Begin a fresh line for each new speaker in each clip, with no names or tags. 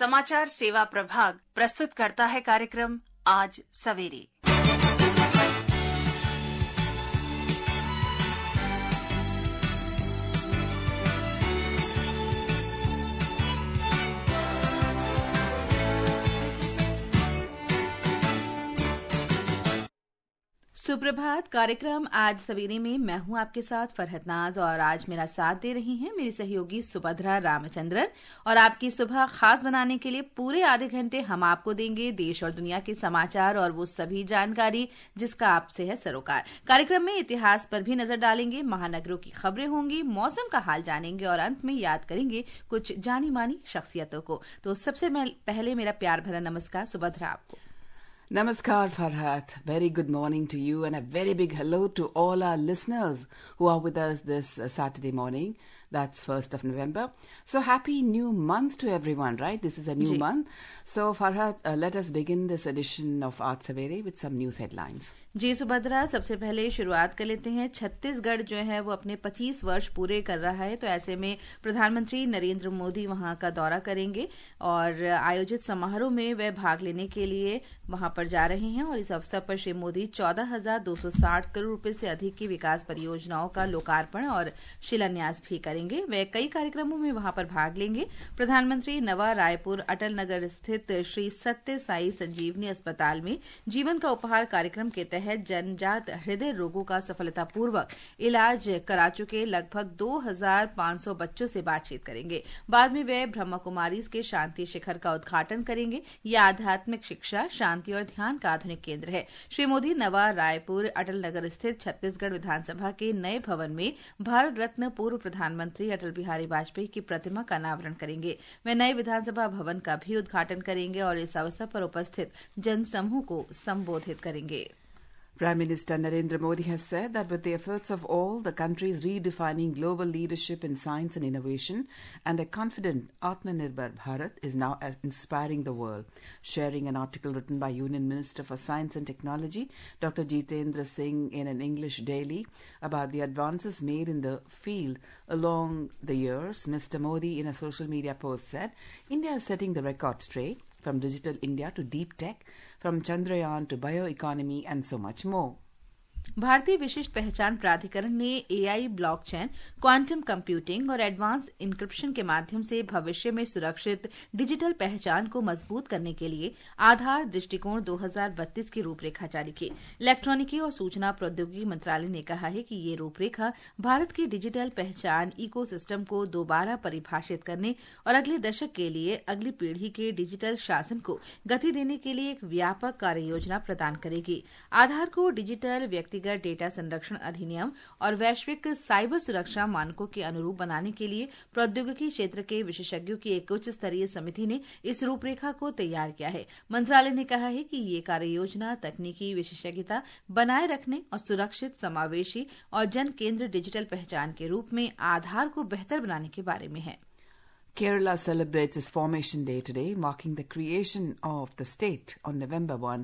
समाचार सेवा प्रभाग प्रस्तुत करता है कार्यक्रम आज सवेरे।
सुप्रभात। कार्यक्रम आज सवेरे में मैं हूं आपके साथ फरहत नाज और आज मेरा साथ दे रही हैं मेरी सहयोगी सुभद्रा रामचंद्रन। और आपकी सुबह खास बनाने के लिए पूरे आधे घंटे हम आपको देंगे देश और दुनिया के समाचार और वो सभी जानकारी जिसका आपसे है सरोकार। कार्यक्रम में इतिहास पर भी नजर डालेंगे, महानगरों की खबरें होंगी, मौसम का हाल जानेंगे और अंत में याद करेंगे कुछ जानी मानी शख्सियतों को। तो सबसे पहले मेरा प्यार भरा नमस्कार सुभद्रा आपको।
Namaskar Farhat, very good morning to you and a very big hello to all our listeners who are with us this Saturday morning. That's 1st of November. So happy new month to everyone, right? This is a new month. So Farhat, let us begin this edition of Aaj Savere with some news headlines.
जी सुभद्रा, सबसे पहले शुरुआत कर लेते हैं। छत्तीसगढ़ जो है वो अपने 25 वर्ष पूरे कर रहा है, तो ऐसे में प्रधानमंत्री नरेंद्र मोदी वहां का दौरा करेंगे और आयोजित समारोह में वे भाग लेने के लिए वहां पर जा रहे हैं। और इस अवसर पर श्री मोदी 14,260 करोड़ रुपए से अधिक की विकास परियोजनाओं का लोकार्पण और शिलान्यास भी करेंगे। वे कई कार्यक्रमों में वहां पर भाग लेंगे। प्रधानमंत्री नवा रायपुर अटल नगर स्थित श्री सत्य साई संजीवनी अस्पताल में जीवन का उपहार कार्यक्रम के तहत जन्मजात हृदय रोगों का सफलतापूर्वक इलाज करा चुके लगभग 2,500 बच्चों से बातचीत करेंगे। बाद में वे ब्रह्मा कुमारीज के शांति शिखर का उद्घाटन करेंगे। यह आध्यात्मिक शिक्षा, शांति और ध्यान का आधुनिक केंद्र है। श्री मोदी नवा रायपुर अटल नगर स्थित छत्तीसगढ़ विधानसभा के नए भवन में भारत रत्न पूर्व प्रधानमंत्री अटल बिहारी वाजपेयी की प्रतिमा का अनावरण करेंगे। वे नए विधानसभा भवन का भी उद्घाटन करेंगे और इस अवसर पर उपस्थित जनसमूह को संबोधित करेंगे।
Prime Minister Narendra Modi has said that with the efforts of all, the country is redefining global leadership in science and innovation, and a confident Atmanirbhar Bharat is now inspiring the world. Sharing an article written by Union Minister for Science and Technology, Dr. Jitendra Singh, in an English daily about the advances made in the field along the years, Mr. Modi in a social media post said, India is setting the record straight, from digital India to deep tech, from Chandrayaan to bioeconomy and so much more.
भारतीय विशिष्ट पहचान प्राधिकरण ने AI, blockchain, quantum computing और advance encryption के माध्यम से भविष्य में सुरक्षित डिजिटल पहचान को मजबूत करने के लिए आधार दृष्टिकोण 2032 की रूपरेखा जारी की। इलेक्ट्रॉनिकी और सूचना प्रौद्योगिकी मंत्रालय ने कहा है कि ये रूपरेखा भारत की डिजिटल पहचान इकोसिस्टम को दोबारा परिभाषित करने और अगले दशक के लिए अगली पीढ़ी के डिजिटल शासन को गति देने के लिए एक व्यापक कार्ययोजना प्रदान करेगी। आधार को डिजिटल व्यक्तिगत डेटा संरक्षण अधिनियम और वैश्विक साइबर सुरक्षा मानकों के अनुरूप बनाने के लिए प्रौद्योगिकी क्षेत्र के विशेषज्ञों की एक उच्च स्तरीय समिति ने इस रूपरेखा को तैयार किया है। मंत्रालय ने कहा है कि ये कार्ययोजना तकनीकी विशेषज्ञता बनाए रखने और सुरक्षित, समावेशी और जन केंद्र डिजिटल पहचान के रूप में आधार को बेहतर बनाने के बारे में है।
Kerala celebrates its formation day today, marking the creation of the state on November 1,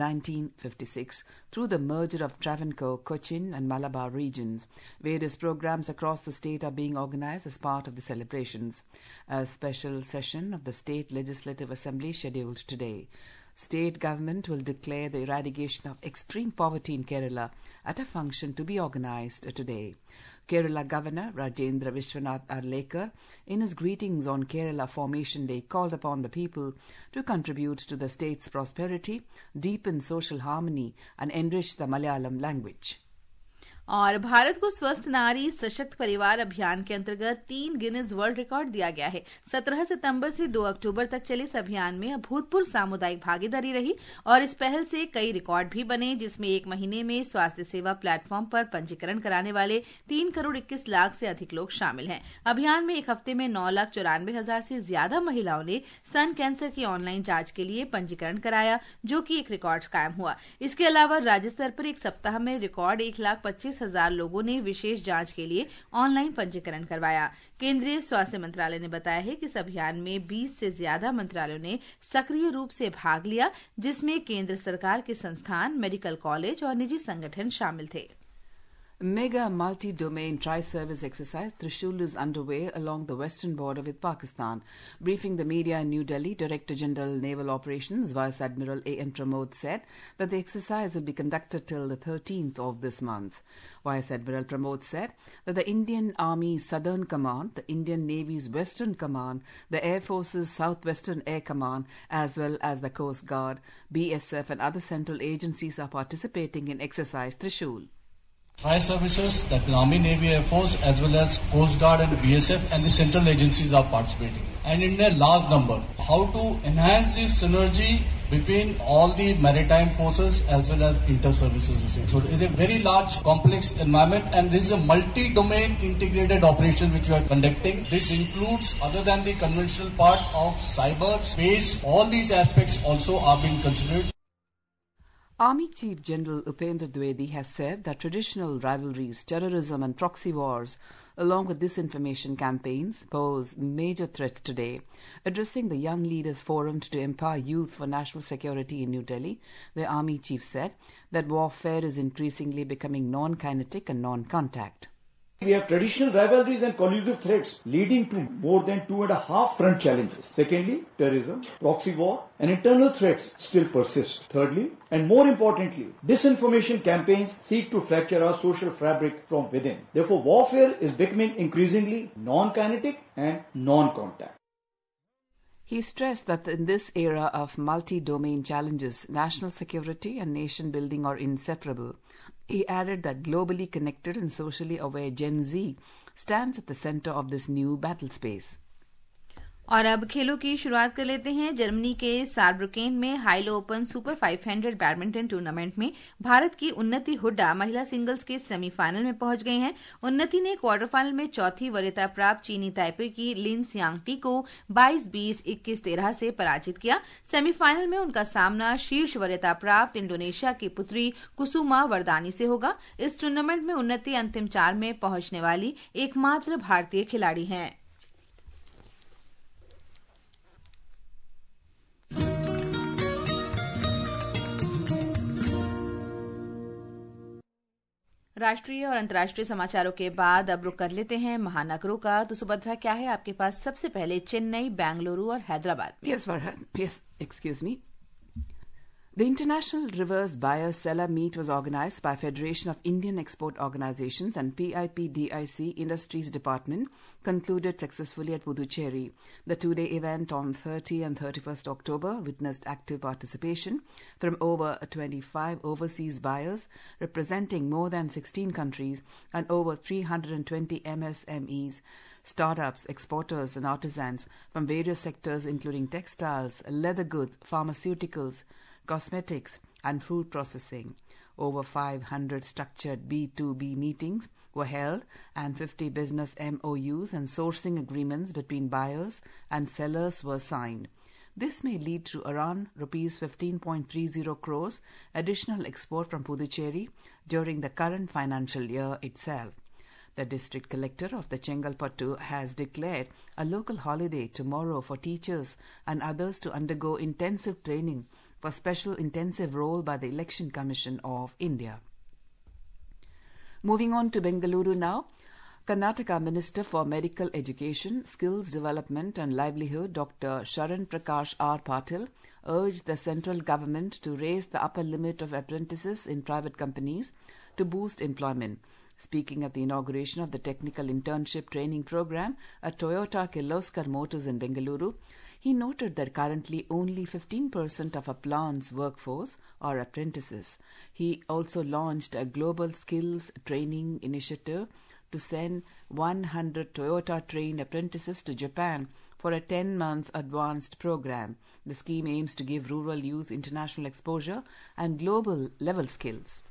1956, through the merger of Travancore, Cochin and Malabar regions. Various programs across the state are being organized as part of the celebrations. A special session of the State Legislative Assembly scheduled today. State government will declare the eradication of extreme poverty in Kerala at a function to be organized today. Kerala Governor Rajendra Vishwanath Arlekar, in his greetings on Kerala Formation Day, called upon the people to contribute to the state's prosperity, deepen social harmony and enrich the Malayalam language.
और भारत को स्वस्थ नारी सशक्त परिवार अभियान के अंतर्गत 3 Guinness world record दिया गया है। 17 सितंबर से 2 अक्टूबर तक चले इस अभियान में अभूतपूर्व सामुदायिक भागीदारी रही और इस पहल से कई रिकॉर्ड भी बने, जिसमें एक महीने में स्वास्थ्य सेवा प्लेटफॉर्म पर पंजीकरण कराने वाले 3 करोड़ 21 लाख से अधिक लोग शामिल हैं। अभियान में एक हफ्ते में 9,94,000 से ज्यादा महिलाओं ने स्तन कैंसर की ऑनलाइन जांच के लिए पंजीकरण कराया, जो कि एक रिकॉर्ड कायम हुआ। इसके अलावा राज्य स्तर पर एक सप्ताह में रिकॉर्ड 1,25,000 लोगों ने विशेष जांच के लिए ऑनलाइन पंजीकरण करवाया। केंद्रीय स्वास्थ्य मंत्रालय ने बताया है कि इस अभियान में 20 से ज्यादा मंत्रालयों ने सक्रिय रूप से भाग लिया, जिसमें केंद्र सरकार के संस्थान, मेडिकल कॉलेज और निजी संगठन शामिल थे।
Mega multi-domain tri-service exercise Trishul is underway along the western border with Pakistan. Briefing the media in New Delhi, Director General Naval Operations Vice Admiral A.N. Pramod said that the exercise will be conducted till the 13th of this month. Vice Admiral Pramod said that the Indian Army's Southern Command, the Indian Navy's Western Command, the Air Force's Southwestern Air Command, as well as the Coast Guard, BSF and other central agencies are participating in exercise Trishul.
Tri-services, that means Army, Navy, Air Force, as well as Coast Guard and BSF and the central agencies are participating. And in a large number, how to enhance this synergy between all the maritime forces as well as inter-services. So it is a very large, complex environment, and this is a multi-domain integrated operation which we are conducting. This includes, other than the conventional part of cyber, space, all these aspects also are being considered.
Army Chief General Upendra Dwivedi has said that traditional rivalries, terrorism and proxy wars, along with disinformation campaigns, pose major threats today. Addressing the Young Leaders Forum to empower youth for national security in New Delhi, the Army Chief said that warfare is increasingly becoming non-kinetic and non-contact.
We have traditional rivalries and collusive threats leading to more than 2.5 front challenges. Secondly, terrorism, proxy war and internal threats still persist. Thirdly, and more importantly, disinformation campaigns seek to fracture our social fabric from within. Therefore, warfare is becoming increasingly non-kinetic and non-contact.
He stressed that in this era of multi-domain challenges, national security and nation building are inseparable. He added that globally connected and socially aware Gen Z stands at the center of this new battle space.
और अब खेलों की शुरुआत कर लेते हैं। Germany के Saarbrucken में Hylo Open super 500 badminton tournament में भारत की उन्नति हुड्डा महिला सिंगल्स के सेमीफाइनल में पहुंच गई हैं। उन्नति ने क्वार्टर फाइनल में चौथी वरीयता प्राप्त चीनी ताइपे की लिन सियांगटी को 22-20, 21-13 से पराजित किया। सेमीफाइनल में उनका सामना शीर्ष वरीयता प्राप्त इंडोनेशिया की पुत्री कुसुमा वरदानी से होगा। इस टूर्नामेंट में उन्नति अंतिम 4 में पहुंचने वाली एकमात्र भारतीय खिलाड़ी हैं। राष्ट्रीय और अंतर्राष्ट्रीय समाचारों के बाद अब रुक कर लेते हैं महानगरों का। तो सुभद्रा, क्या है आपके पास सबसे पहले चेन्नई, बेंगलुरु और Hyderabad?
Yes, Farhad. Yes, excuse me. The International Reverse Buyer-Seller Meet was organized by Federation of Indian Export Organizations and PIPDIC Industries Department concluded successfully at Puducherry. The two-day event on 30 and 31st October witnessed active participation from over 25 overseas buyers representing more than 16 countries and over 320 MSMEs, startups, exporters and artisans from various sectors including textiles, leather goods, pharmaceuticals, cosmetics and food processing. Over 500 structured B2B meetings were held and 50 business MOUs and sourcing agreements between buyers and sellers were signed. This may lead to around Rs 15.30 crores additional export from Puducherry during the current financial year itself. The district collector of the Chengalpattu has declared a local holiday tomorrow for teachers and others to undergo intensive training for special intensive role by the Election Commission of India. Moving on to Bengaluru now, Karnataka Minister for Medical Education, Skills Development and Livelihood, Dr. Sharan Prakash R. Patil, urged the central government to raise the upper limit of apprentices in private companies to boost employment. Speaking at the inauguration of the Technical Internship Training Program at Toyota Kirloskar Motors in Bengaluru, he noted that currently only 15% of a plant's workforce are apprentices. He also launched a global skills training initiative to send 100 Toyota-trained apprentices to Japan for a 10-month advanced program. The scheme aims to give rural youth international exposure and global-level skills.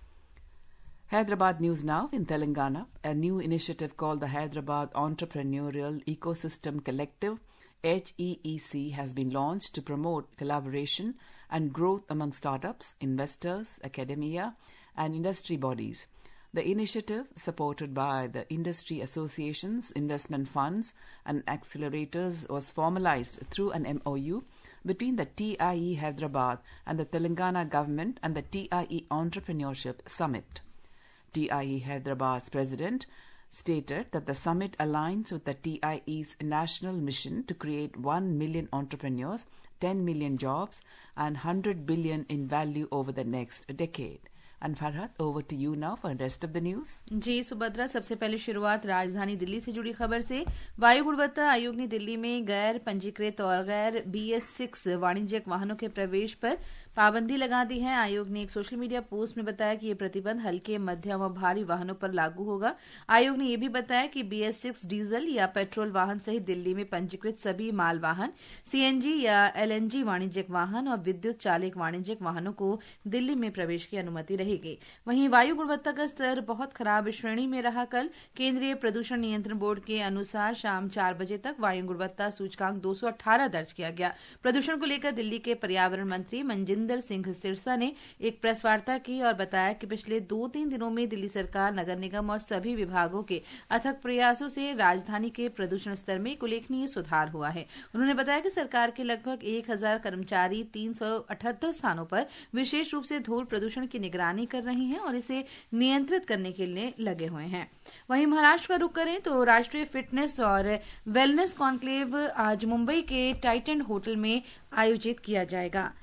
Hyderabad news now in Telangana. A new initiative called the Hyderabad Entrepreneurial Ecosystem Collective HEEC has been launched to promote collaboration and growth among startups, investors, academia, and industry bodies. The initiative, supported by the industry associations, investment funds, and accelerators, was formalized through an MOU between the TIE Hyderabad and the Telangana government and the TIE Entrepreneurship Summit. TIE Hyderabad's president stated that the summit aligns with the TIE's national mission to create 1 million entrepreneurs, 10 million jobs, and 100 billion in value over the next decade. And Farhat, over to you now for the rest of the news.
जी सुभद्रा, सबसे पहले शुरुआत राजधानी दिल्ली से जुड़ी खबर से। वायु गुणवत्ता आयोग ने दिल्ली में गैर पंजीकृत और गैर BS6 वाणिज्यिक वाहनों के प्रवेश पर पाबंदी लगा दी है। आयोग ने एक सोशल मीडिया पोस्ट में बताया कि ये प्रतिबंध हल्के, मध्यम और भारी वाहनों पर लागू होगा। आयोग ने यह भी बताया कि BS6 डीजल या पेट्रोल वाहन सहित दिल्ली में पंजीकृत सभी माल वाहन, CNG या LNG वाणिज्यिक वाहन और विद्युत चालित वाणिज्यिक वाहनों को दिल्ली में प्रवेश की अनुमति रहेगी। वहीं वायु गुणवत्ता का स्तर बहुत खराब श्रेणी में रहा। कल केंद्रीय प्रदूषण नियंत्रण बोर्ड के अनुसार शाम 4 बजे तक वायु गुणवत्ता सूचकांक 218 दर्ज किया गया। प्रदूषण को लेकर दिल्ली के पर्यावरण मंत्री मनजिंदर सिंह सिरसा ने एक प्रेस वार्ता की और बताया कि पिछले 2-3 दिनों में दिल्ली सरकार, नगर निगम और सभी विभागों के अथक प्रयासों से राजधानी के प्रदूषण स्तर में एक उल्लेखनीय सुधार हुआ है। उन्होंने बताया कि सरकार के लगभग 1000 कर्मचारी 378 स्थानों पर विशेष रूप से धूल प्रदूषण की निगरानी कर रहे हैं और इसे नियंत्रित करने के लिए लगे हुए हैं। वहीं महाराष्ट्र का रुख करें तो राष्ट्रीय फिटनेस और वेलनेस कॉन्क्लेव आज मुंबई के टाइटन होटल में आयोजित किया जाएगा।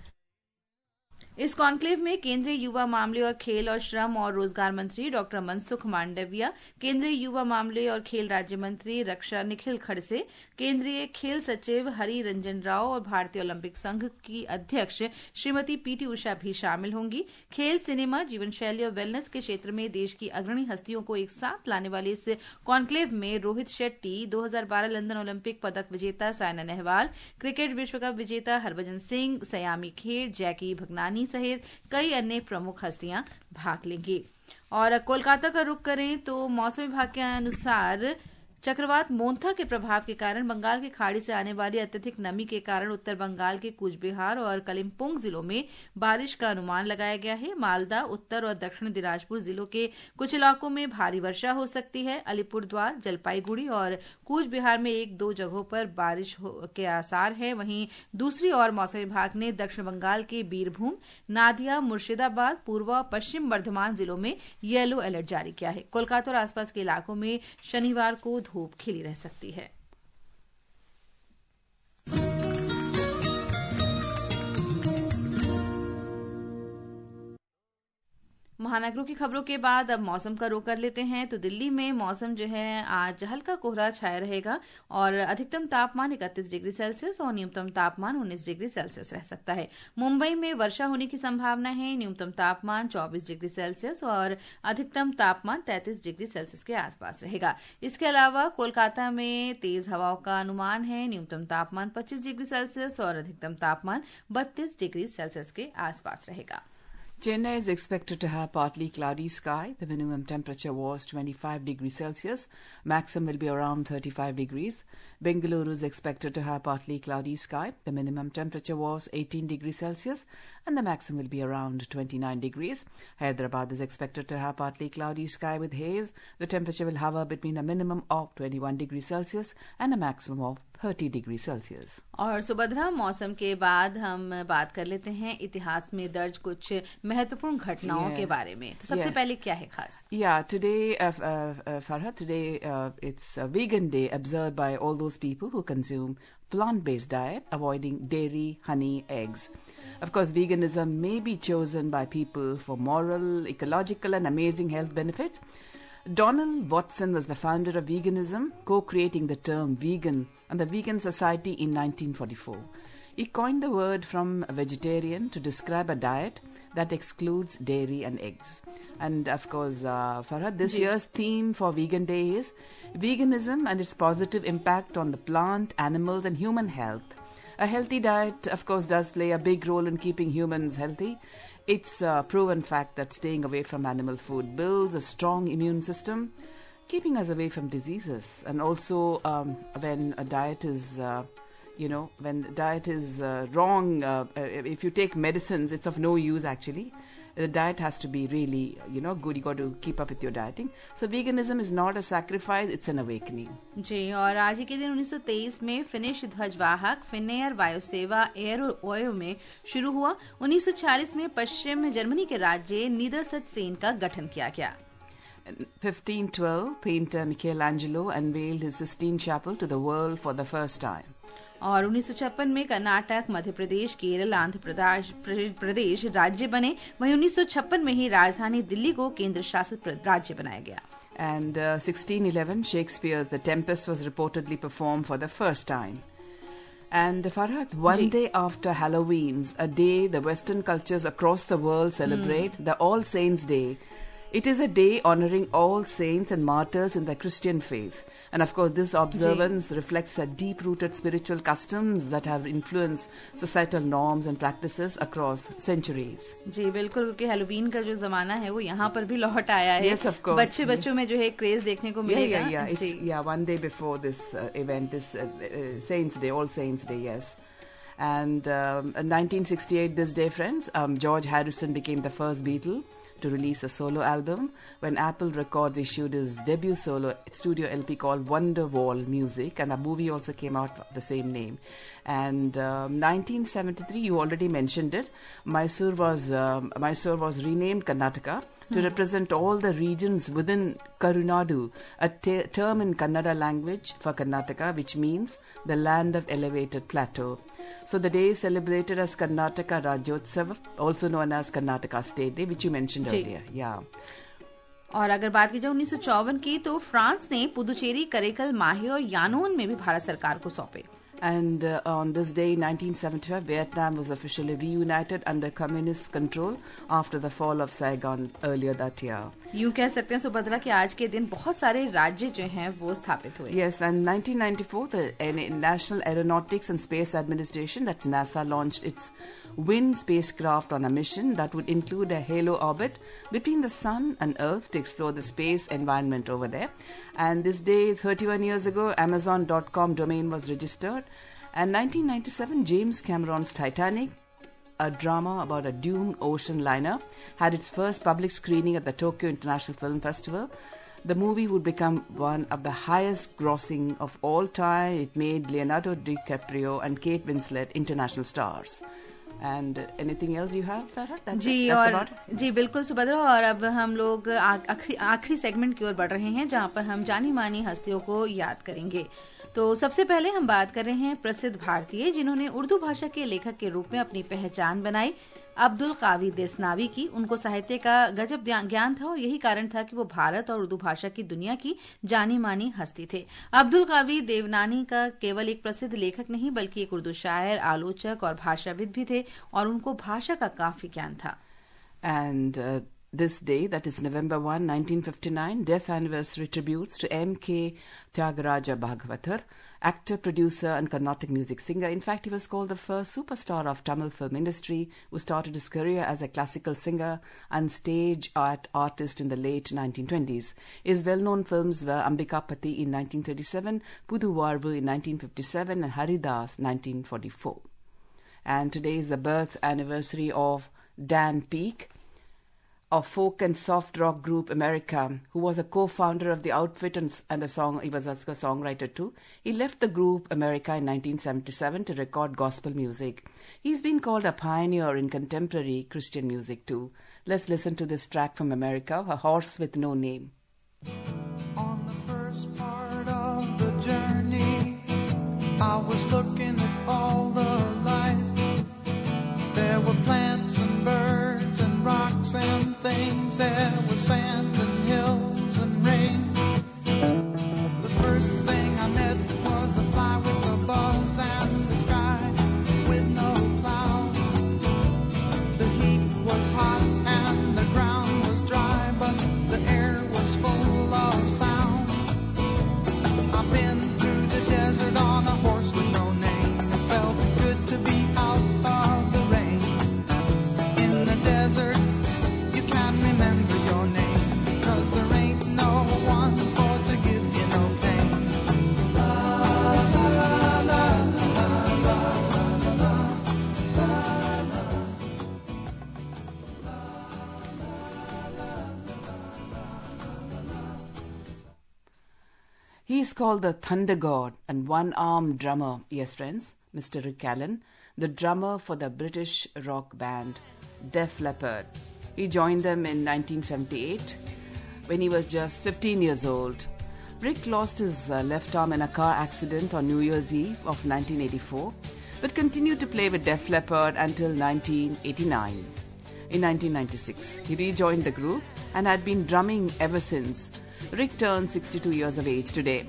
इस कॉन्क्लेव में केंद्रीय युवा मामले और खेल और श्रम और रोजगार मंत्री डॉक्टर मनसुख मांडविया, केंद्रीय युवा मामले और खेल राज्य मंत्री रक्षा निखिल खड़से, केंद्रीय खेल सचिव हरि रंजन राव और भारतीय ओलंपिक संघ की अध्यक्ष श्रीमती PT उषा भी शामिल होंगी। खेल, सिनेमा, जीवन शैली और वेलनेस के क्षेत्र में देश की अग्रणी हस्तियों को एक साथ लाने वाले इस कॉन्क्लेव में रोहित शेट्टी, 2012 लंदन ओलंपिक पदक विजेता साइना नेहवाल, क्रिकेट विश्व कप विजेता हरभजन सिंह, सयामी खेर, जैकी भगनानी सहित कई अन्य प्रमुख हस्तियां भाग लेंगी। और कोलकाता का रुख करें तो मौसम विभाग के अनुसार चक्रवात मोन्था के प्रभाव के कारण बंगाल की खाड़ी से आने वाली अत्यधिक नमी के कारण उत्तर बंगाल के कूच बिहार और कालिम्पोंग जिलों में बारिश का अनुमान लगाया गया है। मालदा, उत्तर और दक्षिण दिनाजपुर जिलों के कुछ इलाकों में भारी वर्षा हो सकती है। अलीपुरद्वार, जलपाईगुड़ी और कूच बिहार में 1-2 जगहों पर बारिश के आसार हैं। वहीं दूसरी ओर मौसम विभाग ने दक्षिण बंगाल के बीरभूम, नादिया, मुर्शिदाबाद, पूर्व और पश्चिम बर्धमान जिलों में येलो अलर्ट जारी किया है। कोलकाता और आसपास के इलाकों में शनिवार को धूप खिली रह सकती है। महानगरों की खबरों के बाद अब मौसम का रुख कर लेते हैं। तो दिल्ली में मौसम जो है आज हल्का कोहरा छाया रहेगा और अधिकतम तापमान 31 डिग्री सेल्सियस और न्यूनतम तापमान 19 डिग्री सेल्सियस रह सकता है। मुंबई में वर्षा होने की संभावना है। न्यूनतम तापमान 24 डिग्री सेल्सियस और अधिकतम तापमान 33 डिग्री सेल्सियस के आसपास रहेगा। इसके अलावा कोलकाता में तेज हवाओं का अनुमान है। न्यूनतम तापमान 25 डिग्री सेल्सियस और अधिकतम तापमान 32 डिग्री सेल्सियस के आसपास रहेगा।
Chennai is expected to have partly cloudy sky. The minimum temperature was 25 degrees Celsius. Maximum will be around 35 degrees. Bengaluru is expected to have partly cloudy sky. The minimum temperature was 18 degrees Celsius and the maximum will be around 29 degrees. Hyderabad is expected to have partly cloudy sky with haze. The temperature will hover between a minimum of 21 degrees Celsius and a maximum of 30 degrees Celsius.
और सुभद्रा, मौसम के बाद हम बात कर लेते हैं इतिहास में दर्ज कुछ महत्वपूर्ण घटनाओं के बारे में। तो सबसे पहले क्या है खास?
Yeah, today, Farhat, today it's a vegan day observed by all those people who consume plant-based diet, avoiding dairy, honey, eggs. Of course, veganism may be chosen by people for moral, ecological and amazing health benefits. Donald Watson was the founder of veganism, co-creating the term vegan and the Vegan Society in 1944. He coined the word from vegetarian to describe a diet that excludes dairy and eggs. And of course, Farhad, this year's theme for Vegan Day is veganism and its positive impact on the plant, animals and human health. A healthy diet, of course, does play a big role in keeping humans healthy. It's a proven fact that staying away from animal food builds a strong immune system, keeping us away from diseases. And also, when a diet is, when diet is wrong, if you take medicines, it's of no use actually. The diet has to be really, good. You got to keep up with your dieting. So veganism is not a sacrifice; it's an awakening.
जी, और आज ही के दिन 1923 में finish ध्वजवाहक Finnair वायुसेवा एयरओयो में शुरू हुआ। 1946 में पश्चिम जर्मनी के राज्य नीदरसचसेन का गठन किया गया।
1512, painter Michelangelo unveiled his Sistine Chapel to the world for the first time.
और 1956 में कर्नाटक, मध्य प्रदेश, केरल, आंध्र प्रदेश राज्य बने। वहीं 1956 में ही राजधानी दिल्ली को केंद्र शासित राज्य बनाया गया।
And 1611, Shakespeare's The Tempest was reportedly performed for the first time. And Farhat, one day after Halloween's, a day the Western cultures across the world celebrate, the All Saints' Day. It is a day honoring all saints and martyrs in the Christian faith. And of course, this observance reflects a deep-rooted spiritual customs that have influenced societal norms and practices across centuries.
जी बिल्कुल, क्योंकि Halloween का जो जमाना है वो यहाँ पर भी लौट आया है।
Yes, of course.
बच्चों में जो है क्रेज देखने को मिलेगा।
Yeah, one day before this event, this Saints' Day, All Saints' Day, yes. And in 1968, this day, friends, George Harrison became the first Beatle to release a solo album when Apple Records issued his debut solo studio LP called Wonderwall Music, and a movie also came out of the same name. And 1973, you already mentioned it, Mysore was renamed Karnataka to represent all the regions within Karunadu, a term in Kannada language for Karnataka, which means the land of elevated plateau. So the day is celebrated as Karnataka Rajyotsava, also known as Karnataka State Day, which you mentioned earlier. Yeah.
और अगर बात की जाए 1954 की, तो France ने पुदुचेरी, करेकल, माहे और यानून में भी भारत सरकार को सौंपे।
And on this day, 1975, Vietnam was officially reunited under communist control after the fall of Saigon earlier that year.
यूं कह सकते हैं सुभद्रा कि आज के दिन बहुत सारे राज्य जो हैं वो स्थापित हुए।
Yes, and 1994, the National Aeronautics and Space Administration, that's NASA, launched its WIN spacecraft on a mission that would include a halo orbit between the Sun and Earth to explore the space environment over there. And this day, 31 years ago, Amazon.com domain was registered. And 1997, James Cameron's Titanic, a drama about a doomed ocean liner, had its first public screening at the Tokyo International Film Festival. The movie would become one of the highest grossing of all time. It made Leonardo DiCaprio and Kate Winslet international stars. And anything else you have, Farhat?
जी बिल्कुल सुभद्रा, और अब हम लोग आखिरी segment की ओर बढ़ रहे हैं, जहां पर हम जानी मानी हस्तियों को याद करेंगे। तो सबसे पहले हम बात कर रहे हैं प्रसिद्ध भारतीय जिन्होंने उर्दू भाषा के लेखक के रूप में अपनी पहचान बनाई, अब्दुल कावी देसनावी की। उनको साहित्य का गजब ज्ञान था और यही कारण था कि वो भारत और उर्दू भाषा की दुनिया की जानी मानी हस्ती थे। अब्दुल कावी देवनानी का केवल एक प्रसिद्ध लेखक नहीं बल्कि एक उर्दू शायर, आलोचक और भाषाविद भी थे और उनको भाषा का काफी ज्ञान था।
And this day, that is November 1, 1959, death anniversary tributes to M.K. Tyagaraja Bhagavathar, actor, producer and Carnatic music singer. In fact, he was called the first superstar of Tamil film industry, who started his career as a classical singer and stage art artist in the late 1920s. His well-known films were Ambikapati in 1937, Pudu Varvu in 1957 and Haridas 1944. And today is the birth anniversary of Dan Peake, of folk and soft rock group America, who was a co-founder of the outfit and he was also a songwriter too. He left the group America in 1977 to record gospel music. He's been called a pioneer in contemporary Christian music too. Let's listen to this track from America, A Horse with No Name.
On the first part of the journey, I was looking at all the life. There were plants and birds and rocks and things. There was sand and hills and rain. The first thing I met was a fly with a buzz and the sky with no clouds. The heat was hot and the ground was dry, but the air was full of sound. I've been through the desert on a horse with no name. It felt good to be out of the rain. In the desert, you can remember your name, because there ain't no one for to give you no pain. La la la la la la la
He is called the Thunder God and one-armed drummer. Yes, friends, Mr. Rick Allen, the drummer for the British rock band Def Leppard. He joined them in 1978. when he was just 15 years old. Rick lost his left arm in a car accident on New Year's Eve of 1984, but continued to play with Def Leppard until 1989. In 1996, he rejoined the group and had been drumming ever since. Rick turned 62 years of age today.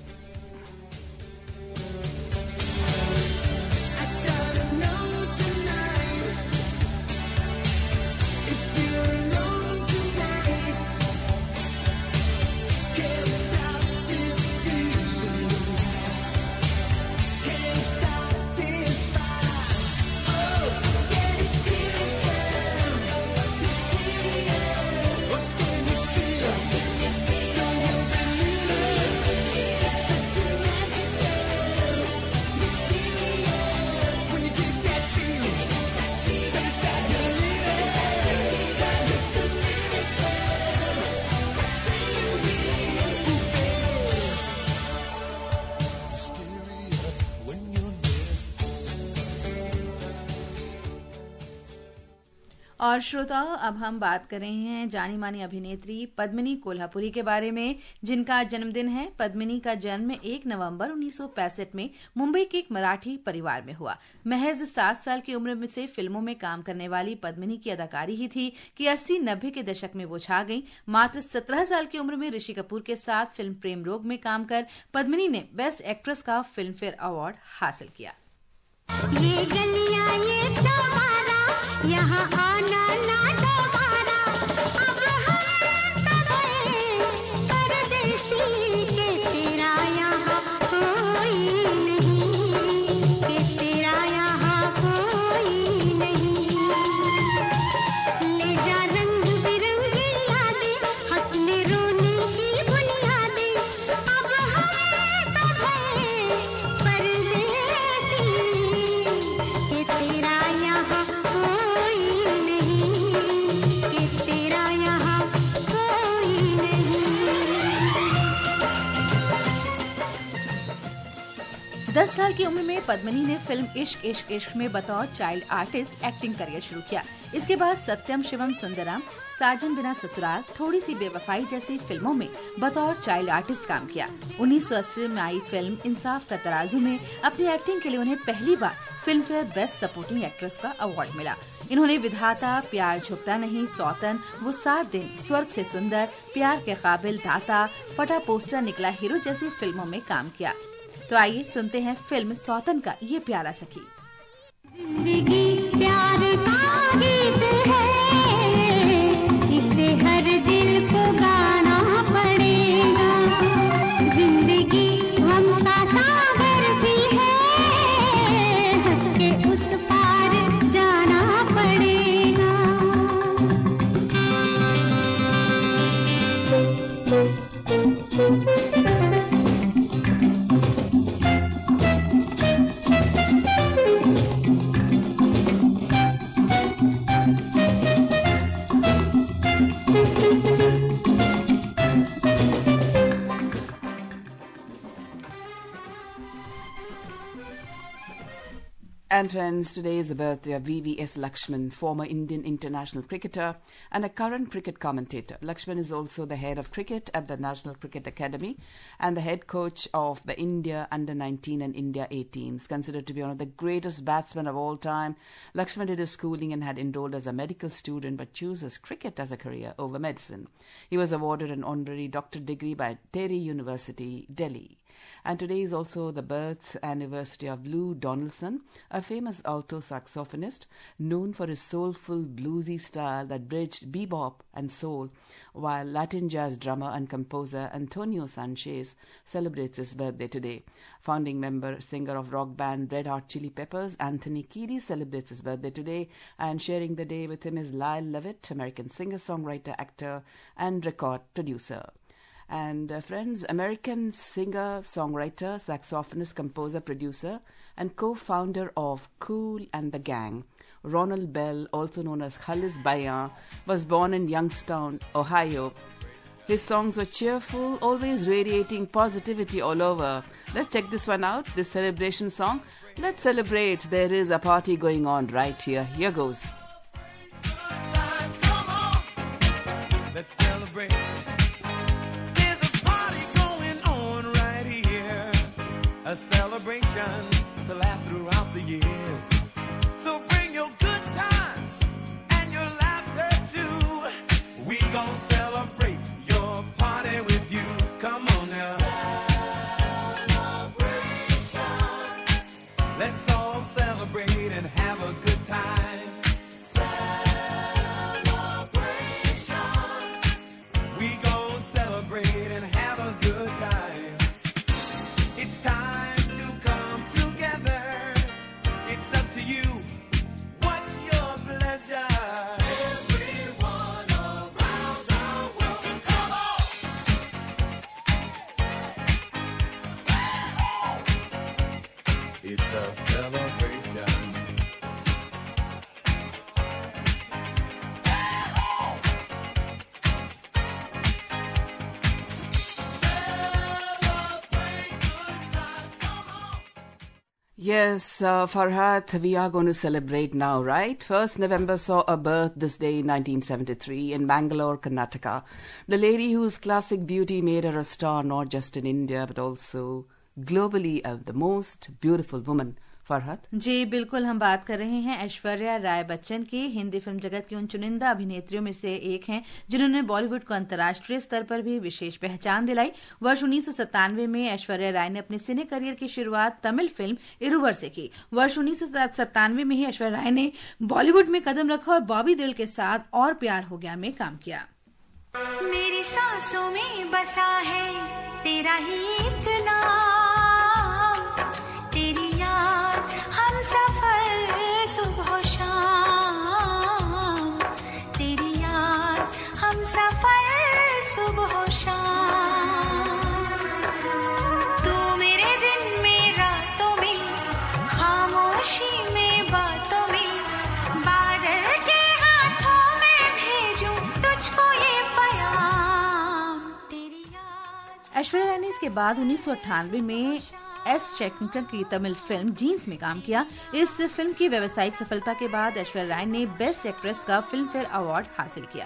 और श्रोताओं, अब हम बात कर रहे हैं जानी मानी अभिनेत्री पद्मिनी कोल्हापुरी के बारे में, जिनका जन्मदिन है। पद्मिनी का जन्म 1 नवंबर 1965 में मुंबई के एक मराठी परिवार में हुआ। महज 7 साल की उम्र में से फिल्मों में काम करने वाली पद्मिनी की अदाकारी ही थी कि 80-90 के दशक में वो छा गई। मात्र 17 साल की उम्र में ऋषि कपूर के साथ फिल्म प्रेम रोग में काम कर पद्मिनी ने बेस्ट एक्ट्रेस का फिल्म फेयर अवार्ड हासिल किया।
ये गलियां ये चौबारा, यहाँ आना ना दोबारा, अब हम तब परदेसी के तेरा यहाँ कोई नहीं, के तेरा यहाँ कोई नहीं। ले जा रंग बिरंगी यादें, हंसने रोने की बुनियादें, अब हम तब परदेसी के तेरा यहाँ कोई नहीं, के तेरा यहाँ कोई नहीं।
10 साल की उम्र में पद्मिनी ने फिल्म इश्क इश्क इश्क में बतौर चाइल्ड आर्टिस्ट एक्टिंग करियर शुरू किया। इसके बाद सत्यम शिवम सुंदरम, साजन बिना ससुराल, थोड़ी सी बेवफाई जैसी फिल्मों में बतौर चाइल्ड आर्टिस्ट काम किया। 1980 में आई फिल्म इंसाफ का तराजू में अपनी एक्टिंग के लिए उन्हें पहली बार Filmfare best supporting actress का अवार्ड मिला। इन्होंने विधाता, प्यार झुकता नहीं, सौतन, वो 7 दिन, स्वर्ग से सुंदर, प्यार के काबिल, दाता, फटा पोस्टर निकला हीरो जैसी फिल्मों में काम किया। तो आइए सुनते हैं फिल्म सौतन का ये प्यारा सा गीत।
जिंदगी प्यार का गीत है, इसे हर दिल को गाना पड़ेगा। जिंदगी गम का सागर भी है, हंस के उस पार जाना पड़ेगा।
And friends, today is the birthday of VVS Lakshman, former Indian international cricketer and a current cricket commentator. Lakshman is also the head of cricket at the National Cricket Academy and the head coach of the India Under-19 and India A teams. Considered to be one of the greatest batsmen of all time, Lakshman did his schooling and had enrolled as a medical student but chooses cricket as a career over medicine. He was awarded an honorary doctorate degree by Terry University, Delhi. And today is also the birth anniversary of Lou Donaldson, a famous alto saxophonist known for his soulful bluesy style that bridged bebop and soul, while Latin jazz drummer and composer Antonio Sanchez celebrates his birthday today. Founding member, singer of rock band Red Hot Chili Peppers, Anthony Kiedis celebrates his birthday today, and sharing the day with him is Lyle Lovett, American singer-songwriter, actor, and record producer. And friends, American singer, songwriter, saxophonist, composer, producer, and co-founder of Kool and the Gang, Ronald Bell, also known as Khalis Bayan, was born in Youngstown, Ohio. His songs were cheerful, always radiating positivity all over. Let's check this one out, this celebration song. Let's celebrate. There is a party going on right here. Here goes.
Let's celebrate.
a celebration to last throughout the years. So bring your good times and your laughter too. We gon' celebrate your party with you. Come on now. Celebration. Let's all celebrate and have a good time. Celebration. We gon' celebrate and have a good time. It's time to come together. It's up to you. What's your pleasure? Everyone around the world, come on! It's a celebration. Celebrate good times, come on!
Yes, Farhat, we are going to celebrate now, right? 1st November saw a birth this day in 1973 in Bangalore, Karnataka. The lady whose classic beauty made her a star not just in India but also globally as the most beautiful woman. Farhat?
जी बिल्कुल, हम बात कर रहे हैं ऐश्वर्या राय बच्चन की। Hindi film जगत की उन चुनिंदा अभिनेत्रियों में से एक हैं जिन्होंने बॉलीवुड को अंतर्राष्ट्रीय स्तर पर भी विशेष पहचान दिलाई। वर्ष 1997 में ऐश्वर्या राय ने अपने सिने करियर की शुरुआत तमिल फिल्म इरुवर से की। वर्ष 1997 में ही ऐश्वर्या राय ने बॉलीवुड में कदम रखा और बॉबी देओल के साथ और प्यार हो गया में काम किया।
मेरी सांसों में बसा है तेरा ही एक नाम, तेरी याद हम सफर सुबह शाम, तेरी याद हम सफर सुबह शाम। तू मेरे दिन में रातों में, खामोशी में बातों में, बादल के हाथों में भेजूं तुझको ये प्याम, तेरी याद।
ऐश्वर्या राय ने इसके बाद 1998 में एस शेखर की तमिल फिल्म जीन्स में काम किया। इस फिल्म की व्यावसायिक सफलता के बाद ऐश्वर्या राय ने बेस्ट एक्ट्रेस का फिल्म फेयर अवार्ड हासिल किया।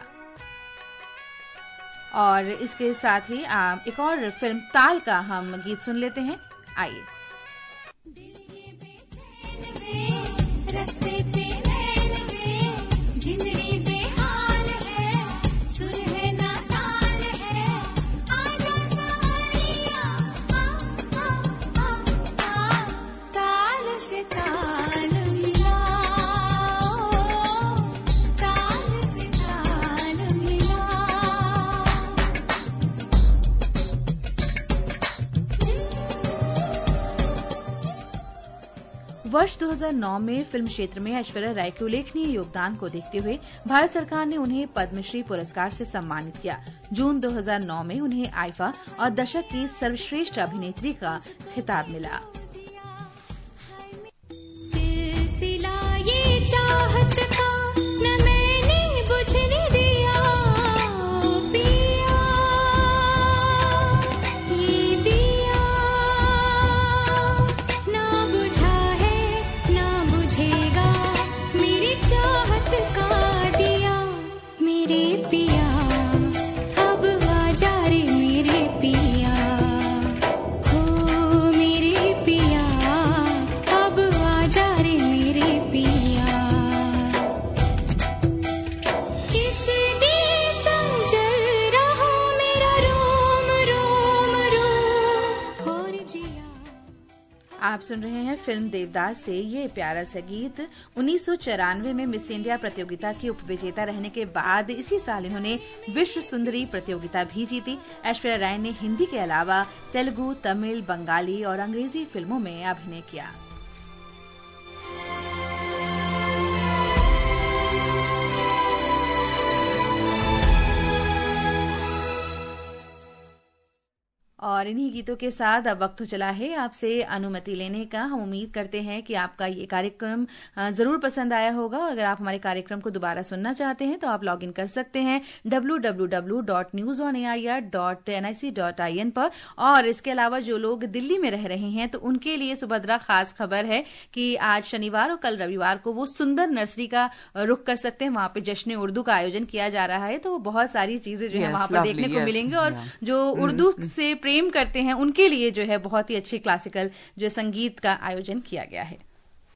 और इसके साथ ही एक और फिल्म ताल का हम गीत सुन लेते हैं, आइए।
रस्ते पे नैन वे, जिंदड़ी बेहाल है, सुर है ना ताल है, आजा सवरिया, ताल से ताल मिलाओ, ताल से ताल मिलाओ।
वर्ष 2009 में फिल्म क्षेत्र में ऐश्वर्या राय के उल्लेखनीय योगदान को देखते हुए भारत सरकार ने उन्हें पद्मश्री पुरस्कार से सम्मानित किया। जून 2009 में उन्हें आईफा और दशक की सर्वश्रेष्ठ अभिनेत्री का खिताब मिला।
सिलसिला ये चाहत का न मैंने बुझने दिया, पिया ये दिया ना बुझा है ना बुझेगा, मेरी चाहत का दिया, मेरे पिया अब आजा रे मेरे पिया, हो मेरे पिया अब आजा रे मेरे पिया। किस दिए संजल रहा मेरा रोम रोम रोम और जिया।
आप सुन रहे हैं फिल्म देवदास से ये प्यारा सा गीत। 1994 में मिस इंडिया प्रतियोगिता की उपविजेता रहने के बाद इसी साल इन्होंने विश्व सुंदरी प्रतियोगिता भी जीती। ऐश्वर्या राय ने हिंदी के अलावा तेलुगु, तमिल, बंगाली और अंग्रेजी फिल्मों में अभिनय किया। और इन्हीं गीतों के साथ अब वक्त हो चला है आपसे अनुमति लेने का। हम उम्मीद करते हैं कि आपका ये कार्यक्रम जरूर पसंद आया होगा। अगर आप हमारे कार्यक्रम को दोबारा सुनना चाहते हैं तो आप लॉग इन कर सकते हैं www.newsonair.nic.in पर। और इसके अलावा जो लोग दिल्ली में रह रहे हैं तो उनके लिए सुभद्रा खास खबर है कि आज शनिवार और कल रविवार को वो सुंदर नर्सरी का रुख कर सकते हैं। वहां पे जश्न उर्दू का आयोजन किया जा रहा है, तो बहुत सारी चीजें जो है वहां पर देखने को मिलेंगे। और जो उर्दू से प्रेम करते हैं उनके लिए जो है बहुत ही अच्छी क्लासिकल जो संगीत का आयोजन किया गया है।